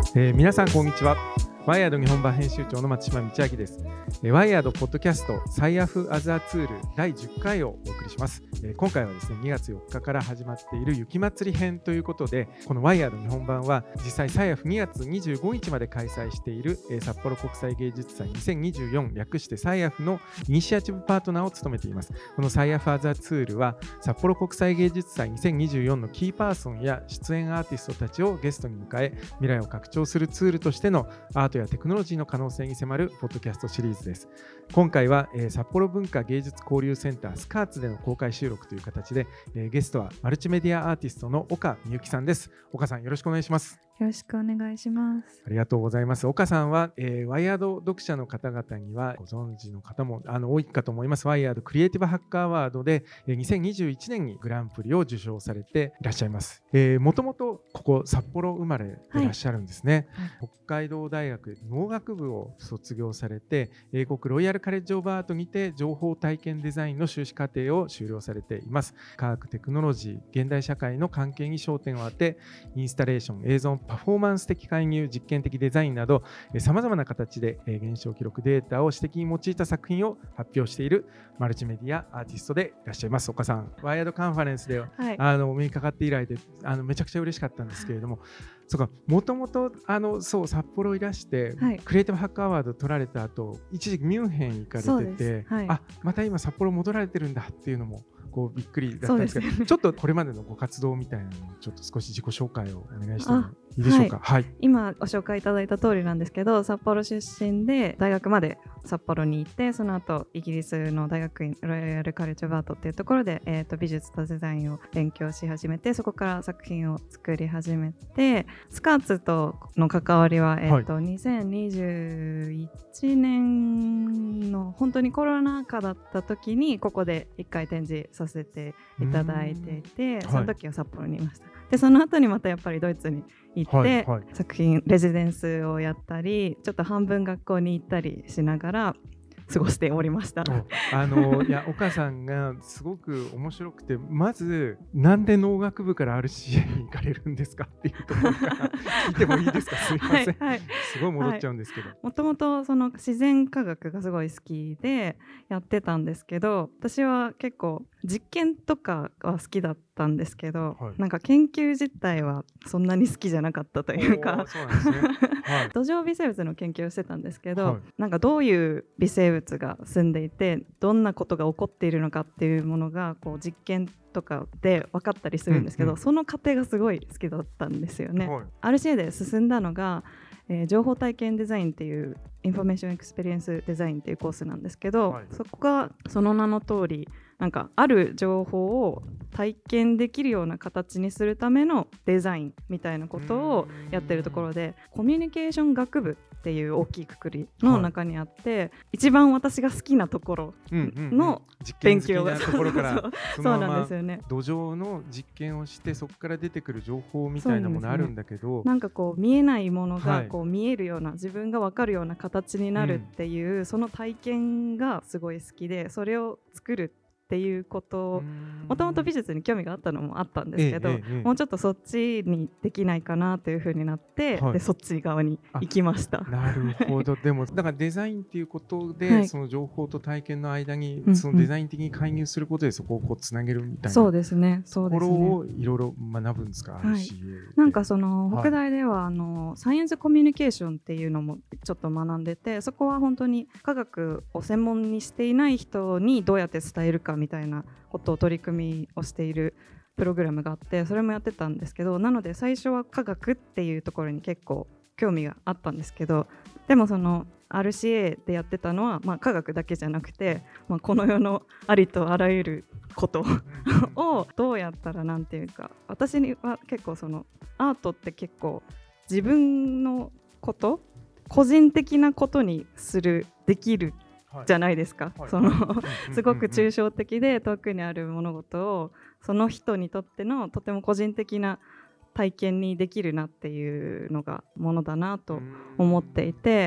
皆さんこんにちは。ワイヤード日本版編集長の松島道明です。ワイヤードポッドキャスト最アフアザーツール第10回をお送りします。今回はですね2月4日から始まっている雪まつり編ということで、このワイヤード日本版は実際最アフ2月25日まで開催している札幌国際芸術祭2024略して最アフのイニシアチブパートナーを務めています。この最アフアザーツールは札幌国際芸術祭2024のキーパーソンや出演アーティストたちをゲストに迎え、未来を拡張するツールとしてのアートやテクノロジーの可能性に迫るポッドキャストシリーズです。今回は、札幌文化芸術交流センタースカーツでの公開収録という形で、ゲストはマルチメディアアーティストの岡美幸さんです。岡さん、よろしくお願いします。 よろしくお願いします。 ありがとうございます。岡さんは、ワイヤード読者の方々にはご存知の方も多いかと思います。ワイヤードクリエイティブハッカーアワードで2021年にグランプリを受賞されていらっしゃいます。もともとここ札幌生まれでいらっしゃるんですね。北海道大学農学部を卒業されて、英国ロイヤルカレッジオブアートにて情報体験デザインの修士課程を修了されています。科学テクノロジー現代社会の関係に焦点を当て、インスタレーション映像パフォーマンス的介入、実験的デザインなどさまざまな形で現象記録データを指摘に用いた作品を発表しているマルチメディアアーティストでいらっしゃいます。岡さん、ワイヤードカンファレンスで、お目にかかって以来でめちゃくちゃ嬉しかったんですけれども、もともと札幌いらして、クリエイティブハッカーアワード取られた後、一時期ミュンヘン行かれてて、また今札幌戻られてるんだっていうのもびっくりだったんですけど、ちょっとこれまでのご活動みたいなのをちょっと少し自己紹介をお願いしてもいいでしょうか。 今ご紹介いただいた通りなんですけど、札幌出身で大学まで札幌に行って、その後イギリスの大学院ロイヤルカレッジオブアートっていうところで、美術とデザインを勉強し始めて、そこから作品を作り始めて、スカーツとの関わりは、2021年の本当にコロナ禍だった時にここで1回展示させていただいていて、その時は札幌にいました。でその後にまたやっぱりドイツに行って、作品レジデンスをやったり、ちょっと半分学校に行ったりしながら過ごしておりました。 いや、岡さんがすごく面白くて、まずなんで農学部から RCA に行かれるんですかっていうところから聞いてもいいですか。すいません、すごい戻っちゃうんですけど、 もともとその自然科学がすごい好きでやってたんですけど、私は結構実験とかは好きだったんですけど、なんか研究自体はそんなに好きじゃなかったというか、 そうなんですね。 土壌微生物の研究をしてたんですけど、なんかどういう微生物が住んでいて、どんなことが起こっているのかっていうものが実験とかで分かったりするんですけど、その過程がすごい好きだったんですよね。RCA で進んだのが、情報体験デザインっていうインフォメーションエクスペリエンスデザインっていうコースなんですけど、そこがその名の通り、なんかある情報を体験できるような形にするためのデザインみたいなことをやってるところで、コミュニケーション学部っていう大きいくくりの中にあって、一番私が好きなところの勉強が、 実験好きなところからそうなんですよね。 土壌の実験をして、そこから出てくる情報みたいなものあるんだけど、 なんか見えないものが見えるような、自分が分かるような形になるっていう、その体験がすごい好きで、それを作るっていうことを、もともと美術に興味があったのもあったんですけど、もうちょっとそっちにできないかなというふうになって、でそっち側に行きました。 なるほど。でもだからデザインっていうことで、その情報と体験の間にそのデザイン的に介入することでそこをつなげるみたいなところをいろいろ学ぶんですか。 なんかその北大ではサイエンスコミュニケーションっていうのもちょっと学んでて、そこは本当に科学を専門にしていない人にどうやって伝えるかみたいなことを取り組みをしているプログラムがあって、それもやってたんですけど、なので最初は科学っていうところに結構興味があったんですけど、でもその RCA でやってたのは、科学だけじゃなくて、この世のありとあらゆることをどうやったら、なんていうか、私には結構そのアートって結構自分のこと、個人的なことにできるじゃないですか。すごく抽象的で遠くにある物事をその人にとってのとても個人的な体験にできるなっていうのがものだなと思っていて、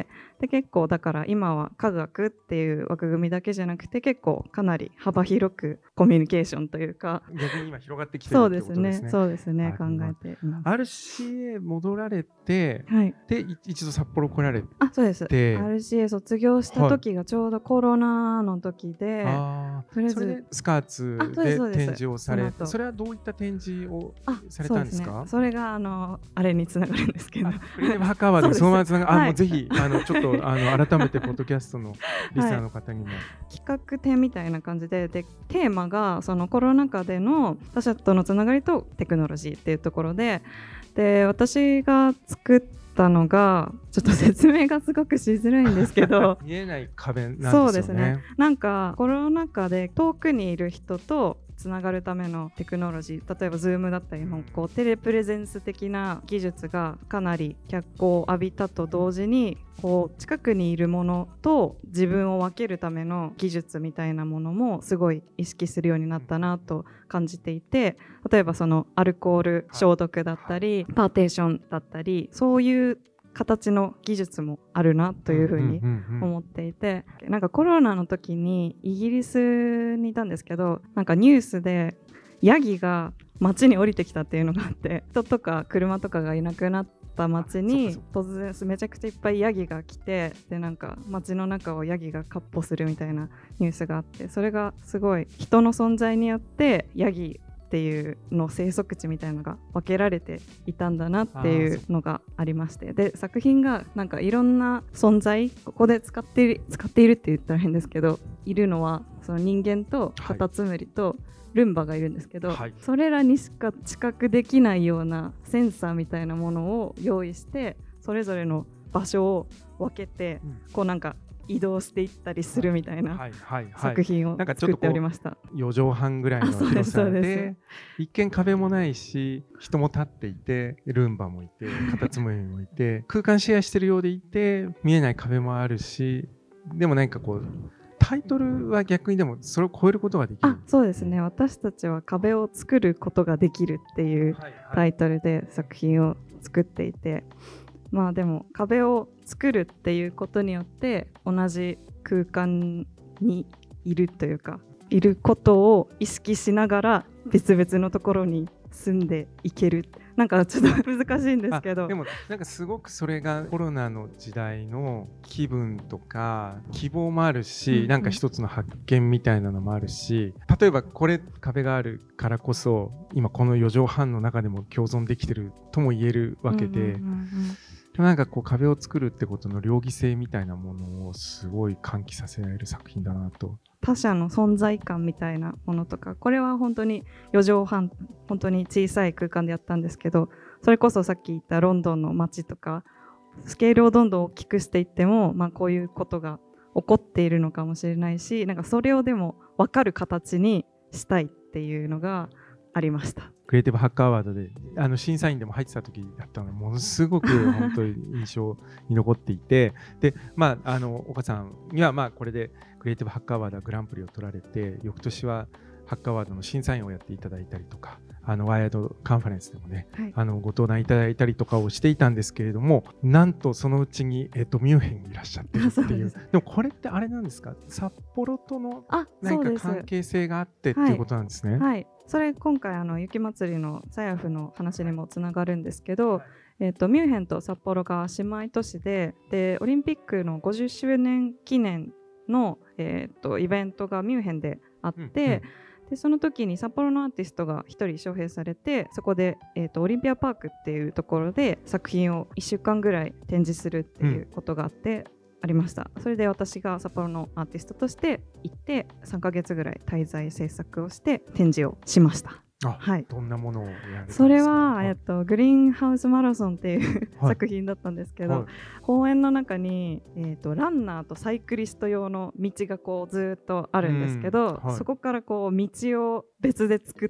で結構だから今は科学っていう枠組みだけじゃなくて結構かなり幅広くコミュニケーションというか逆に今広がってきてるってことですね。 そうですね考えています。 RCA 戻られて、 はい、 で一度札幌来られて、 そうです。RCA 卒業した時がちょうどコロナの時で、 それでスカーツで展示をされ、それはどういった展示をされたんですか？ それがあれにつながるんですけど、 クリエイティブハッカーワードにそのままつながる。もうぜひちょっと改めてポッドキャストのリスナーの方にも、 企画展みたいな感じで、テーマがそのコロナ禍での他者とのつながりとテクノロジーっていうところで、私が作ったのがちょっと説明がすごくしづらいんですけど見えない壁なんですよね。 そうですね。なんかコロナ禍で遠くにいる人とつながるためのテクノロジー、例えば Zoom だったりもこうテレプレゼンス的な技術がかなり脚光を浴びたと同時に、こう近くにいるものと自分を分けるための技術みたいなものもすごい意識するようになったなと感じていて、例えばそのアルコール消毒だったり、パーテーションだったり、そういう形の技術もあるなというふうに思っていて、なんかコロナの時にイギリスにいたんですけど、なんかニュースでヤギが街に降りてきたっていうのがあって、人とか車とかがいなくなった街に突然めちゃくちゃいっぱいヤギが来て、でなんか街の中をヤギが闊歩するみたいなニュースがあって、それがすごい人の存在によってヤギっていうの生息地みたいなのが分けられていたんだなっていうのがありまして、で作品がなんかいろんな存在、ここで使っているって言ったら変ですけど、いるのはその人間とカタツムリとルンバがいるんですけど、それらにしか知覚できないようなセンサーみたいなものを用意して、それぞれの場所を分けて、こうなんか移動していったりするみたいな作品を作っておりました。 4畳半ぐらいの広さで、一見壁もないし人も立っていて、ルンバもいてカタツムリもいて空間シェアしてるようでいて、見えない壁もあるし、でもなんかこうタイトルは逆にでもそれを超えることができる。 そうですね。私たちは壁を作ることができるっていうタイトルで作品を作っていて、まあでも壁を作るっていうことによって同じ空間にいるというか、いることを意識しながら別々のところに住んでいける。なんかちょっと難しいんですけど、 でもなんかすごくそれがコロナの時代の気分とか希望もあるし、なんか一つの発見みたいなのもあるし、例えばこれ壁があるからこそ今この4畳半の中でも共存できてるとも言えるわけで、でもなんかこう壁を作るってことの両義性みたいなものをすごい喚起させられる作品だなと。 他者の存在感みたいなものとか、これは本当に4畳半本当に小さい空間でやったんですけど、それこそさっき言ったロンドンの街とかスケールをどんどん大きくしていっても、こういうことが起こっているのかもしれないし、なんかそれをでも分かる形にしたいっていうのがありました。 クリエイティブハッカーアワードで審査員でも入ってた時だったので、ものすごく本当に印象に残っていてで、岡さんにはこれでクリエイティブハッカーアワードはグランプリを取られて、翌年はハッカーアワードの審査員をやっていただいたりとか、ワイヤードカンファレンスでもね、ご登壇いただいたりとかをしていたんですけれども、なんとそのうちに、ミュンヘンにいらっしゃってるっていう。でもこれってあれなんですか、札幌との何か関係性があってっていうことなんですね。 はい、それ今回雪まつりのサヤフの話にもつながるんですけど、ミュンヘンと札幌が姉妹都市で、オリンピックの50周年記念の、イベントがミュンヘンであって、でその時に札幌のアーティストが1人招聘されて、そこで、オリンピアパークっていうところで作品を1週間ぐらい展示するっていうことがあって、ありました。それで私が札幌のアーティストとして行って3ヶ月ぐらい滞在制作をして展示をしました。 どんなものをやるんですか？ それは、グリーンハウスマラソンっていう作品だったんですけど、公園の中に、ランナーとサイクリスト用の道がこうずっとあるんですけど、そこからこう道を別で作って、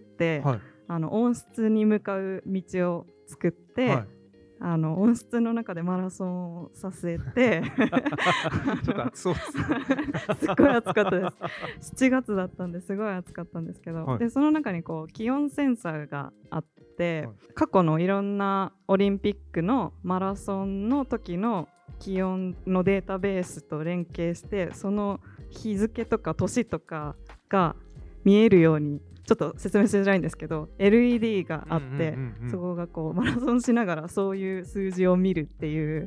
温室に向かう道を作って、温室の中でマラソンをさせてちょっと暑そうですねすっごい暑かったです。7月だったんですごい暑かったんですけど、でその中にこう気温センサーがあって、過去のいろんなオリンピックのマラソンの時の気温のデータベースと連携して、その日付とか年とかが見えるように、ちょっと説明しづらいんですけど LED があって、そこがこうマラソンしながらそういう数字を見るっていう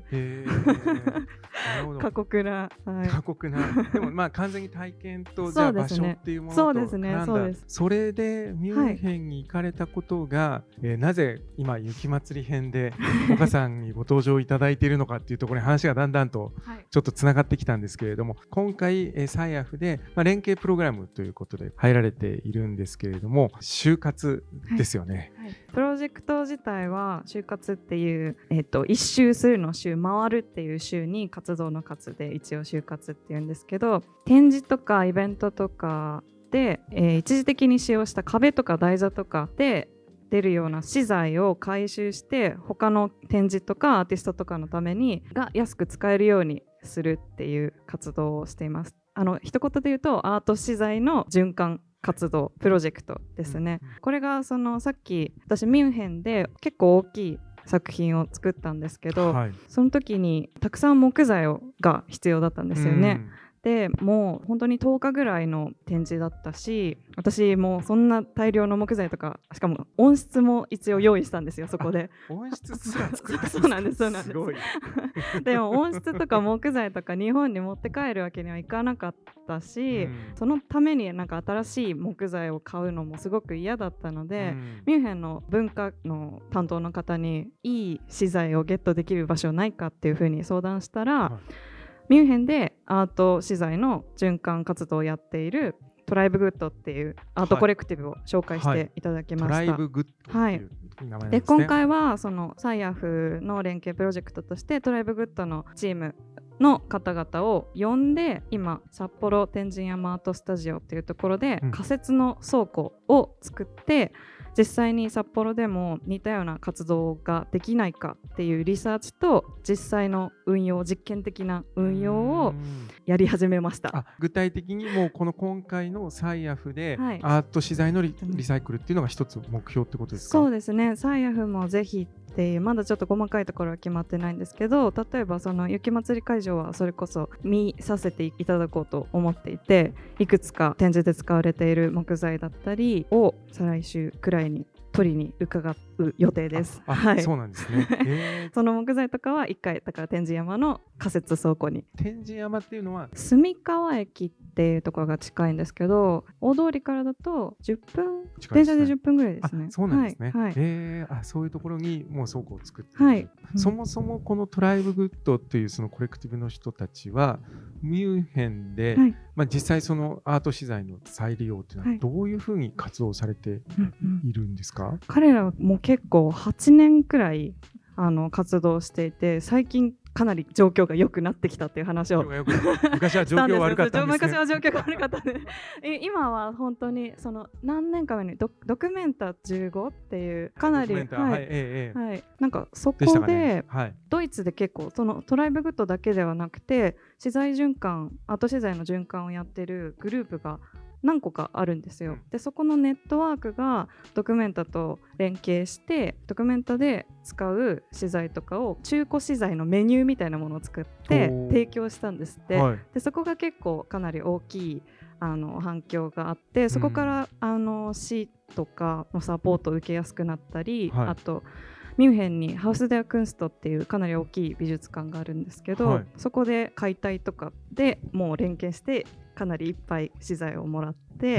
過酷な、 過酷なでもまあ完全に体験とじゃあ場所っていうものと絡んだ。それでミュンヘンに行かれたことが、なぜ今雪まつり編で岡さんにご登場いただいているのかっていうところに話がだんだんとちょっとつながってきたんですけれども、今回サイアフで、連携プログラムということで入られているんですけれども、就活ですよね。 プロジェクト自体は就活っていう、一周するの周、回るっていう周に活動の活で一応就活っていうんですけど、展示とかイベントとかで、一時的に使用した壁とか台座とかで出るような資材を回収して他の展示とかアーティストとかのためにが安く使えるようにするっていう活動をしています。一言で言うとアート資材の循環活動プロジェクトですね。これがさっき私ミュンヘンで結構大きい作品を作ったんですけど、その時にたくさん木材が必要だったんですよね。でもう本当に10日ぐらいの展示だったし、私もそんな大量の木材とか、しかも温室も一応用意したんですよ。そこで温室すら作ったんです。 そうなんです。 すごいでも温室とか木材とか日本に持って帰るわけにはいかなかったし、そのためになんか新しい木材を買うのもすごく嫌だったので、ミュンヘンの文化の担当の方にいい資材をゲットできる場所ないかっていうふうに相談したら、ミュンヘンでアート資材の循環活動をやっているトライブグッドっていうアートコレクティブを紹介していただきました。トライブグッドっていう名前なんですね。で今回はそのサイアフの連携プロジェクトとしてトライブグッドのチームの方々を呼んで、今札幌天神山アートスタジオっていうところで仮設の倉庫を作って、実際に札幌でも似たような活動ができないかっていうリサーチと実際の運用、実験的な運用をやり始めました。 具体的にもうこの今回のサイアフでアート資材のリサイクルっていうのが一つ目標ってことですか？ そうですね。サイアフもぜひっていう、まだちょっと細かいところは決まってないんですけど、例えばその雪まつり会場はそれこそ見させていただこうと思っていて、いくつか展示で使われている木材だったりを再来週くらいに取りに伺う予定です。 そうなんですね。 その木材とかは1回だから天神山の仮設倉庫に。 天神山っていうのは住川駅っていうところが近いんですけど、大通りからだと10分、電車で10分ぐらいですね。 そうなんですね。そういうところにもう倉庫を作っている。そもそもこのトライブグッドっていうそのコレクティブの人たちはミュンヘンで、実際そのアート資材の再利用っていうのはどういうふうに活動されているんですか？ 彼らも結構8年くらい活動していて、最近かなり状況が良くなってきたっていう話を昔は状況悪かったんですね。 昔は状況が悪かったね今は本当にその何年か前にドキュメンタ15っていうかなりなんかそこでドイツで結構そのトライブグッドだけではなくて資材循環、アート資材の循環をやってるグループが何個かあるんですよ。でそこのネットワークがドキュメンタと連携して、ドキュメンタで使う資材とかを中古資材のメニューみたいなものを作って提供したんですって。でそこが結構かなり大きい反響があって、そこから市とかのサポートを受けやすくなったり、あとミュンヘンにハウス・デア・クンストっていうかなり大きい美術館があるんですけど、そこで解体とかでもう連携してかなりいっぱい資材をもらって、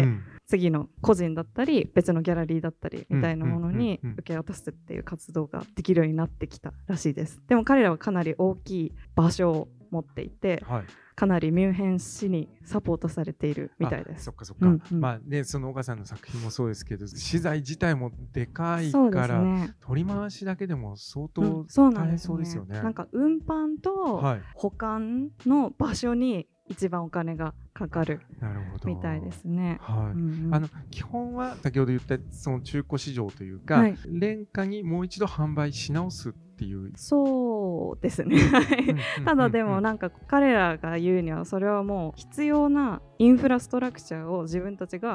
次の個人だったり別のギャラリーだったりみたいなものに受け渡すっていう活動ができるようになってきたらしいです。でも彼らはかなり大きい場所を持っていて、かなりミュンヘン市にサポートされているみたいです。 そっか。その岡さんの作品もそうですけど、資材自体もでかいから、取り回しだけでも相当大変そうですよね。 なんか運搬と保管の場所に一番お金がかかるみたいですね。基本は先ほど言ったその中古市場というか、廉価にもう一度販売し直すっていう。 そうですねただでもなんか彼らが言うには、それはもう必要なインフラストラクチャーを自分たちが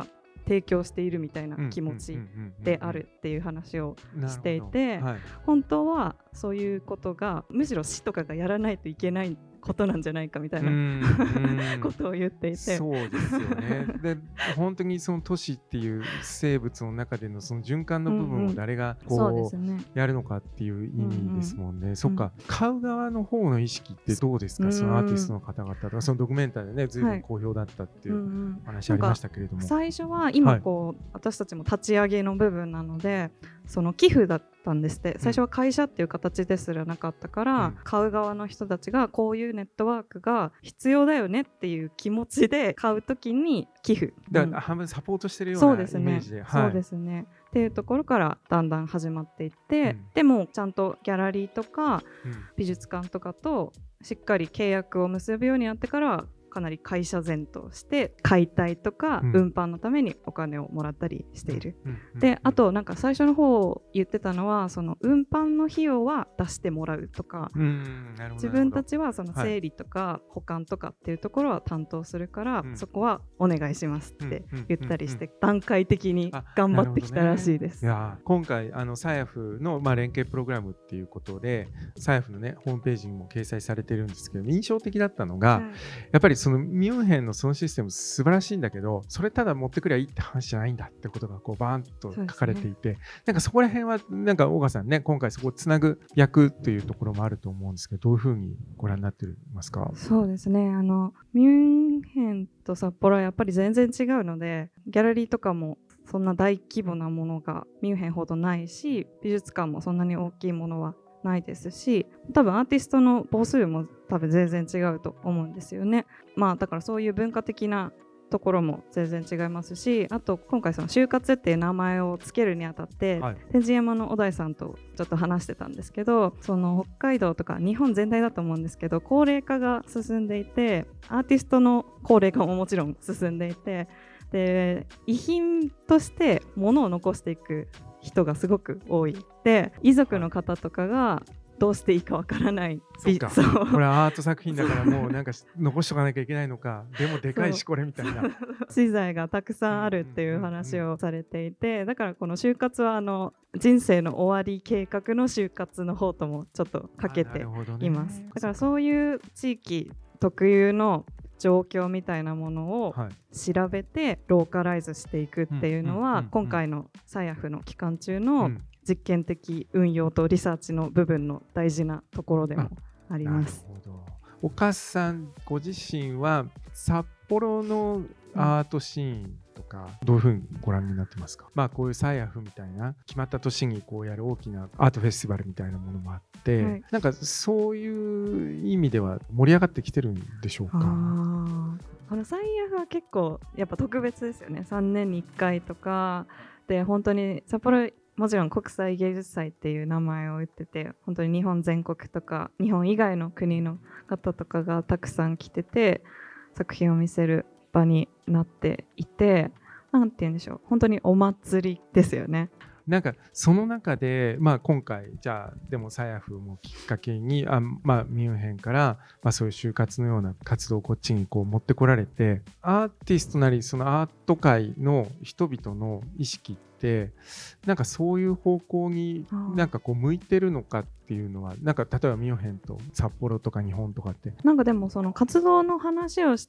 提供しているみたいな気持ちであるっていう話をしていて、本当はそういうことがむしろ市とかがやらないといけないことなんじゃないかみたいなことを言っていて、 そうですよね。で本当にその都市っていう生物の中でのその循環の部分を誰がこうやるのかっていう意味ですもんね。そっか、買う側の方の意識ってどうですか、そのアーティストの方々とか、そのドキュメンタリーでね随分好評だったっていう話ありましたけれども、 最初は今こう、私たちも立ち上げの部分なのでその寄付だったんですって。最初は会社っていう形ですらなかったから、買う側の人たちがこういうネットワークが必要だよねっていう気持ちで買うときに寄付、 だから半分サポートしてるようなイメージで、 そうですねっていうところからだんだん始まっていって、でもちゃんとギャラリーとか美術館とかとしっかり契約を結ぶようになってからかなり会社前として解体とか運搬のためにお金をもらったりしている。であとなんか最初の方言ってたのはその運搬の費用は出してもらうとか、自分たちはその整理とか保管とかっていうところは担当するから、そこはお願いしますって言ったりして段階的に頑張ってきたらしいです。 いや今回サヤフの連携プログラムっていうことでサヤフのねホームページにも掲載されてるんですけど、印象的だったのが、やっぱりそのミュンヘンのそのシステム素晴らしいんだけど、それただ持ってくりゃいいって話じゃないんだってことがこうバーンと書かれていて、なんかそこら辺はなんか大川さんね、今回そこをつなぐ役というところもあると思うんですけど、どういうふうにご覧になってますか？ そうですね、ミュンヘンと札幌はやっぱり全然違うので、ギャラリーとかもそんな大規模なものがミュンヘンほどないし、美術館もそんなに大きいものはないですし、多分アーティストの母数も多分全然違うと思うんですよね。だからそういう文化的なところも全然違いますし、あと今回その就活っていう名前をつけるにあたって、天神山の小田井さんとちょっと話してたんですけど、その北海道とか日本全体だと思うんですけど、高齢化が進んでいて、アーティストの高齢化ももちろん進んでいて、で遺品として物を残していく人がすごく多い。で遺族の方とかがどうしていいかわからない。 そうか、これアート作品だからもうなんか残しとかなきゃいけないのか、でもでかいしこれみたいな資材がたくさんあるっていう話をされていて、だからこの就活は人生の終わり計画の就活の方ともちょっとかけています。だからそういう地域特有の状況みたいなものを調べてローカライズしていくっていうのは、今回のサヤフの期間中の実験的運用とリサーチの部分の大事なところでもあります。 なるほど。岡さんご自身は札幌のアートシーンとかどういうふうにご覧になってますか？こういうサヤフみたいな決まった年にこうやる大きなアートフェスティバルみたいなものもあって、なんかそういう意味では盛り上がってきてるんでしょうか？ このサヤフは結構やっぱ特別ですよね。3年に1回とかで、本当に札幌もちろん国際芸術祭っていう名前を言ってて、本当に日本全国とか日本以外の国の方とかがたくさん来てて作品を見せる場になっていて、なんて言うんでしょう、本当にお祭りですよね。 なんかその中で、今回じゃあでもサヤフもきっかけにミュンヘンから、そういう就活のような活動をこっちにこう持ってこられて、アーティストなりそのアート界の人々の意識ってなんかそういう方向になんかこう向いてるのかっていうのは、なんか例えばミュンヘンと札幌とか日本とかってなんかでもその活動の話をして、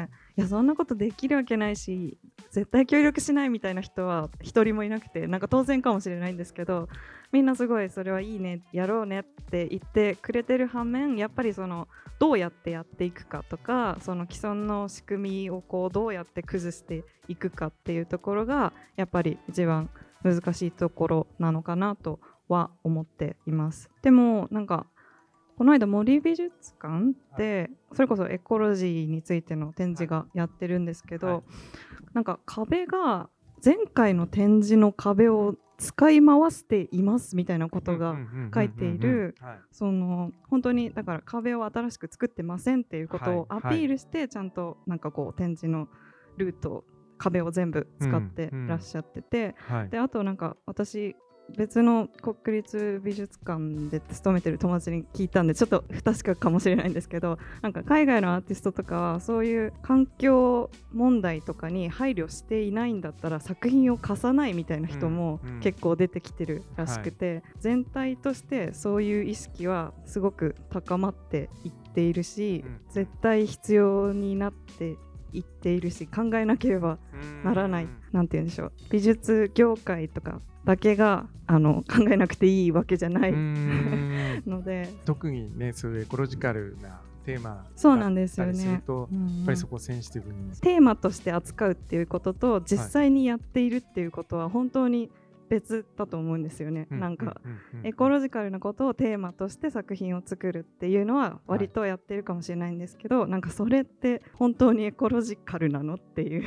いやそんなことできるわけないし絶対協力しないみたいな人は一人もいなくて、なんか当然かもしれないんですけど、みんなすごいそれはいいねやろうねって言ってくれてる反面、やっぱりそのどうやってやっていくかとか、その既存の仕組みをこうどうやって崩していくかっていうところがやっぱり一番難しいところなのかなとは思っています。でもなんかこの間森美術館でそれこそエコロジーについての展示がやってるんですけど、なんか壁が前回の展示の壁を使い回していますみたいなことが書いている、その本当にだから壁を新しく作ってませんっていうことをアピールして、ちゃんとなんかこう展示のルート壁を全部使ってらっしゃってて、であとなんか私別の国立美術館で勤めてる友達に聞いたんでちょっと不確かかもしれないんですけど、なんか海外のアーティストとかはそういう環境問題とかに配慮していないんだったら作品を貸さないみたいな人も結構出てきてるらしくて、全体としてそういう意識はすごく高まっていっているし、絶対必要になっていっているし、考えなければならない、なんて言うんでしょう、美術業界とかだけが考えなくていいわけじゃないので、 特にねそういうエコロジカルなテーマそうなんですよだったりするね。 と、やっぱりそこをセンシティブにテーマとして扱うっていうことと実際にやっているっていうことは本当に別だと思うんですよね。なんかエコロジカルなことをテーマとして作品を作るっていうのは割とやってるかもしれないんですけど、なんかそれって本当にエコロジカルなのっていう、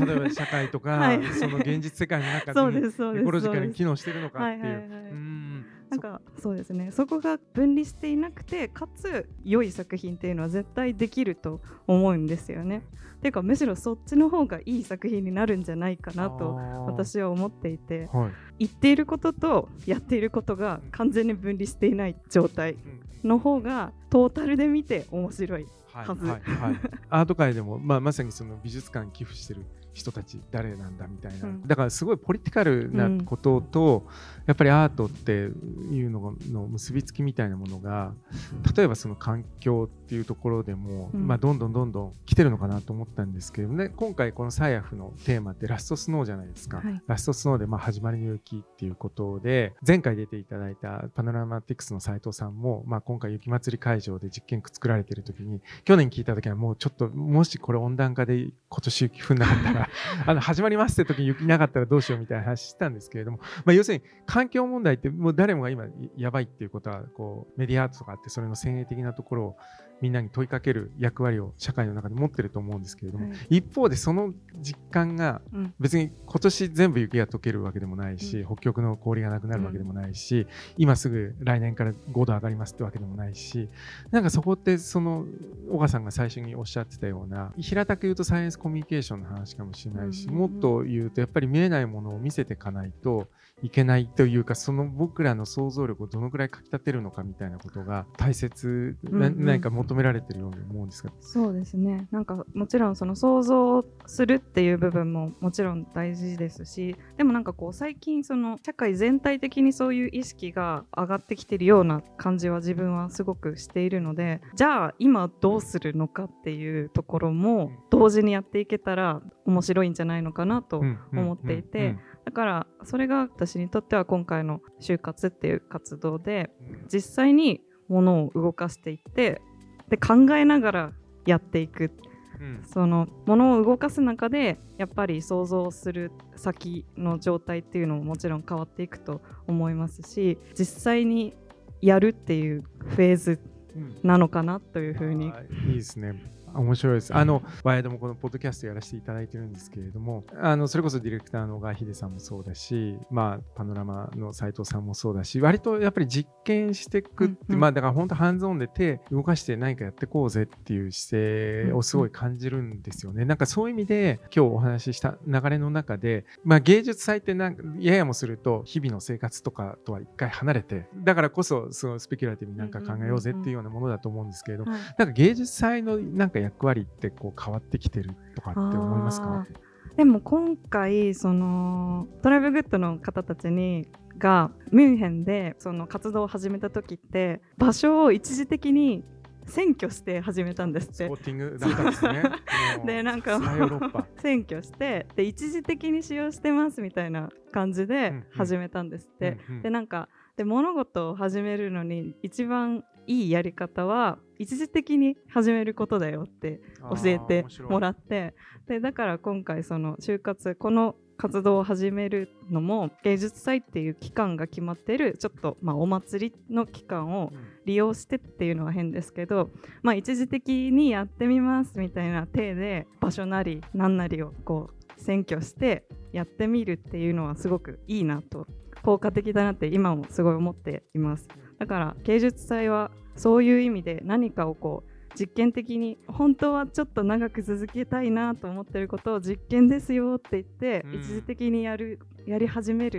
例えば社会とか、 はい、 その現実世界の中そうでですそうです、 エコロジカルに機能してるのかっていう、 なんかそうですね、そこが分離していなくてかつ良い作品っていうのは絶対できると思うんですよね。ていうかむしろそっちの方がいい作品になるんじゃないかなと私は思っていて、言っていることとやっていることが完全に分離していない状態の方がトータルで見て面白いはず。 アート界でも、まさにその美術館に寄付してる人たち誰なんだみたいな、だからすごいポリティカルなことと、やっぱりアートっていうのの結びつきみたいなものが、例えばその環境っていうところでも、どんどん来てるのかなと思ったんですけどね。今回このサイアフのテーマってラストスノーじゃないですか、ラストスノーで始まりの雪っていうことで、前回出ていただいたパノラマティクスの斉藤さんも、今回雪祭り会場で実験区作られてる時に、去年聞いた時はもうちょっともしこれ温暖化で今年雪降んなかったら始まりますって時に雪なかったらどうしようみたいな話したんですけれども、要するに環境問題ってもう誰もが今やばいっていうことはこうメディアアートとかあって、それの先鋭的なところをみんなに問いかける役割を社会の中で持ってると思うんですけれども、一方でその実感が別に今年全部雪が溶けるわけでもないし、北極の氷がなくなるわけでもないし、今すぐ来年から5度上がりますってわけでもないし、なんかそこってその小川さんが最初におっしゃってたような平たく言うとサイエンスコミュニケーションの話かもしれないし、もっと言うとやっぱり見えないものを見せていかないといけないというか、その僕らの想像力をどのくらいかきたてるのかみたいなことが大切、何か求められてるように思うんですが。 そうですね、なんかもちろんその想像するっていう部分ももちろん大事ですし、でもなんかこう最近その社会全体的にそういう意識が上がってきてるような感じは自分はすごくしているので、じゃあ今どうするのかっていうところも同時にやっていけたら面白いんじゃないのかなと思っていて、だからそれが私にとっては今回の就活っていう活動で実際に物を動かしていってで考えながらやっていく、その物を動かす中でやっぱり想像する先の状態っていうのももちろん変わっていくと思いますし、実際にやるっていうフェーズなのかなというふうに、 いいですね。面白いです。ワイドもこのポッドキャストやらせていただいてるんですけれども、それこそディレクターの小川秀さんもそうだし、パノラマの斉藤さんもそうだし、割とやっぱり実験していくって、だから本当ハンズオンで手動かして何かやっていこうぜっていう姿勢をすごい感じるんですよね。なんかそういう意味で今日お話しした流れの中で、芸術祭ってなんかややもすると日々の生活とかとは一回離れて、だからこそそのスペキュラティブになんか考えようぜっていうようなものだと思うんですけれど、なんか芸術祭のなんか役割ってこう変わってきてるとかって思いますか？ でも今回そのトライブグッドの方たちがミュンヘンでその活動を始めた時って場所を一時的に占拠して始めたんですって。 スポッティングだったんですね。 でなんか占拠してで一時的に使用してますみたいな感じで始めたんですって。でなんかで物事を始めるのに一番いいやり方は一時的に始めることだよって教えてもらって、でだから今回その就活この活動を始めるのも芸術祭っていう期間が決まっているちょっとお祭りの期間を利用してっていうのは変ですけど、一時的にやってみますみたいな体で場所なり何なりをこう占拠してやってみるっていうのはすごくいいなと、効果的だなって今もすごい思っています。だから芸術祭はそういう意味で何かをこう実験的に本当はちょっと長く続けたいなと思ってることを実験ですよって言って一時的にやり始める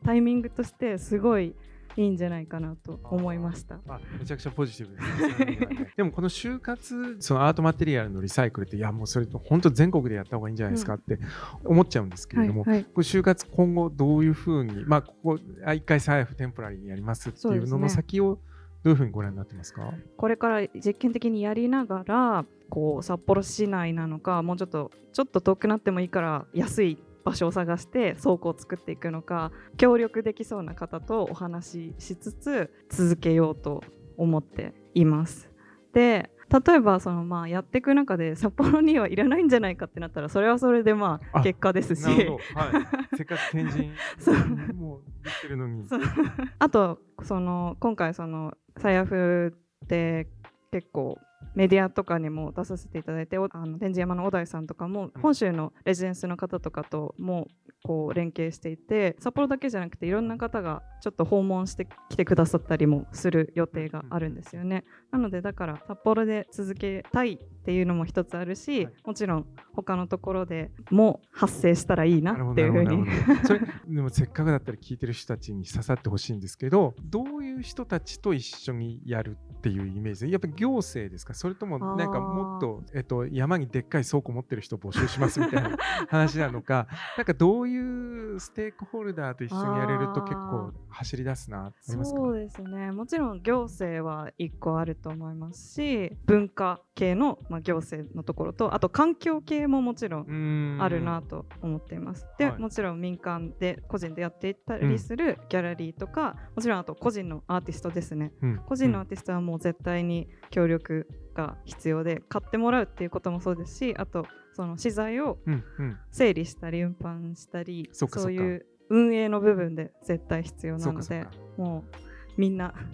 タイミングとしてすごいいいんじゃないかなと思いました。 めちゃくちゃポジティブですね。でもこの就活、そのアートマテリアルのリサイクルって、いやもうそれ本当全国でやった方がいいんじゃないですかって思っちゃうんですけれども、これ就活今後どういうふうに、ここ1回再テンポラリーにやりますっていうのの先をどういうふうにご覧になってますか？ これから実験的にやりながら、こう札幌市内なのか、もうちょっと遠くなってもいいから安い場所を探して倉庫を作っていくのか、協力できそうな方とお話ししつつ続けようと思っています。で、例えばやっていく中で札幌にはいらないんじゃないかってなったら、それはそれで結果ですし、 せっかく天神もうできてるのにあと今回サイアフで結構メディアとかにも出させていただいて、天神山の小田井さんとかも本州のレジデンスの方とかともこう連携していて、札幌だけじゃなくていろんな方がちょっと訪問してきてくださったりもする予定があるんですよね。なのでだから札幌で続けたいっていうのも一つあるし、もちろん他のところでも発生したらいいなっていうふうにそれでもせっかくだったら聞いてる人たちに刺さってほしいんですけど、どういう人たちと一緒にやるっていうイメージで、やっぱり行政ですか、それともなんかもっと、山にでっかい倉庫持ってる人を募集しますみたいな話なのか、なんかどういうステークホルダーと一緒にやれると結構走り出すな、ありますか？ そうですね、もちろん行政は1個あると思いますし、文化系の、行政のところと、あと環境系ももちろんあるなと思っています。で、もちろん民間で個人でやっていったりするギャラリーとか、もちろんあと個人のアーティストですね、個人のアーティストはもう絶対に協力が必要で、買ってもらうっていうこともそうですし、あとその資材を整理したり運搬したり、そういう運営の部分で絶対必要なので、もうみんな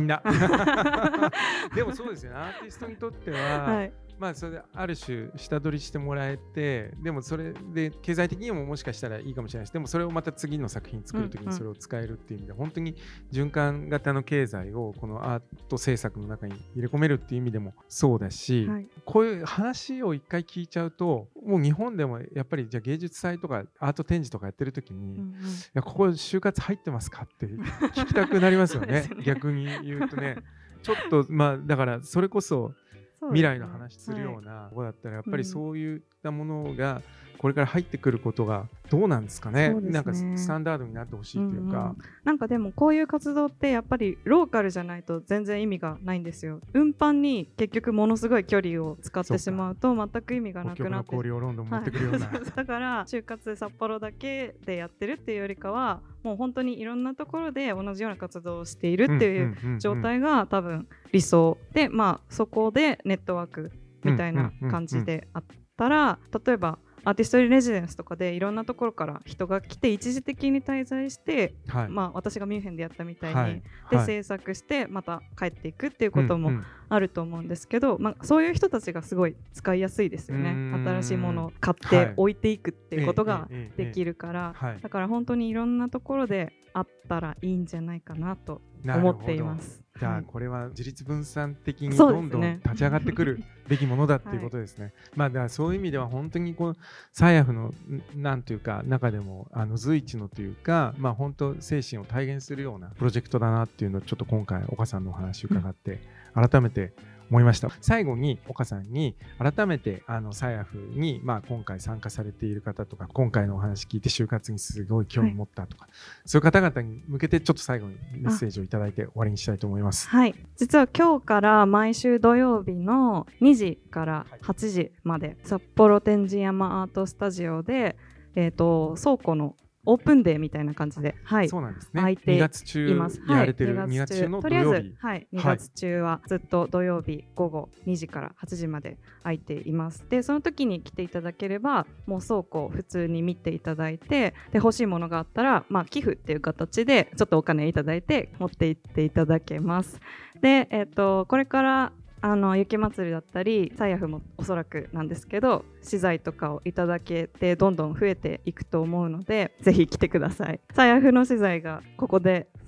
でもそうですよね、アーティストにとっては、それである種下取りしてもらえて、でもそれで経済的にももしかしたらいいかもしれないです。でもそれをまた次の作品作るときにそれを使えるっていう意味で、本当に循環型の経済をこのアート制作の中に入れ込めるっていう意味でもそうだし、こういう話を一回聞いちゃうと、もう日本でもやっぱりじゃあ芸術祭とかアート展示とかやってるときに、いやここ就活入ってますかって聞きたくなりますよね。逆に言うとね、ちょっとだからそれこそ未来の話するようなとこだったら、やっぱりそういったものがこれから入ってくることがどうなんですかね。なんかスタンダードになってほしいというか、 なんかでもこういう活動ってやっぱりローカルじゃないと全然意味がないんですよ。運搬に結局ものすごい距離を使ってしまうと全く意味がなくなって、 氷をロンドン持ってくるような、 だから就活札幌だけでやってるっていうよりかは、もう本当にいろんなところで同じような活動をしているっていう状態が多分理想で、そこでネットワークみたいな感じであったら、例えばアーティストレジデンスとかでいろんなところから人が来て一時的に滞在して、私がミュンヘンでやったみたいに、で制作してまた帰っていくっていうこともあると思うんですけど、そういう人たちがすごい使いやすいですよね。新しいものを買って置いていくっていうことができるから、だから本当にいろんなところであったらいいんじゃないかなと思っています。 じゃあこれは自立分散的にどんどん立ち上がってくるべきものだっていうことですね。だからそういう意味では本当にこのサイアフのなんというか中でも随一のというか、本当精神を体現するようなプロジェクトだなっていうのをちょっと今回岡さんのお話を伺って改めて思いました。最後に岡さんに改めてサイアフに今回参加されている方とか、今回のお話聞いて就活にすごい興味持ったとか、そういう方々に向けてちょっと最後にメッセージをいただいて終わりにしたいと思います。 実は今日から毎週土曜日の2時から8時まで、札幌天神山アートスタジオで、倉庫のオープンデーみたいな感じで、 そうなんですね。 空いています。 2月中やられてる、2月中の土曜日、 2月中はずっと土曜日午後2時から8時まで空いています。でその時に来ていただければ、もう倉庫を普通に見ていただいて、で欲しいものがあったら、寄付っていう形でちょっとお金いただいて持って行っていただけます。で、これから雪まつりだったりサイアフもおそらくなんですけど、資材とかをいただけてどんどん増えていくと思うので、ぜひ来てください。サイアフの資材がここで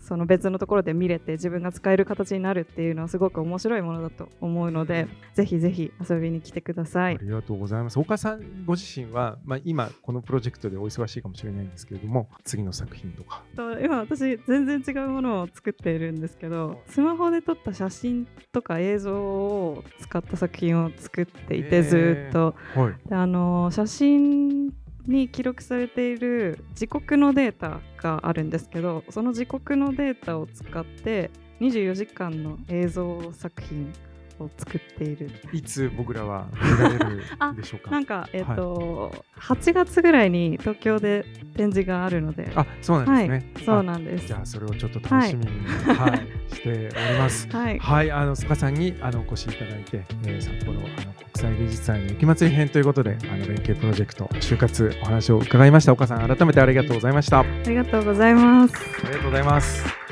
その別のところで見れて自分が使える形になるっていうのはすごく面白いものだと思うので、ぜひぜひ遊びに来てください。 ありがとうございます。岡さんご自身は、今このプロジェクトでお忙しいかもしれないんですけれども、次の作品とか。 今私全然違うものを作っているんですけど、スマホで撮った写真とか映像を使った作品を作っていて、ずっと、 はい、 で写真に記録されている時刻のデータがあるんですけど、その時刻のデータを使って24時間の映像作品を作っている。 いつ僕らは見られるでしょうか。 なんか、8月ぐらいに東京で展示があるので。 あ、そうなんですね。 そうなんです。 じゃあそれをちょっと楽しみに、しております。はい、曽我さんにお越しいただいて、札幌国際芸術祭の雪まつり編ということで連携プロジェクト就活お話を伺いました。岡さん、改めてありがとうございました。 ありがとうございます。 ありがとうございます。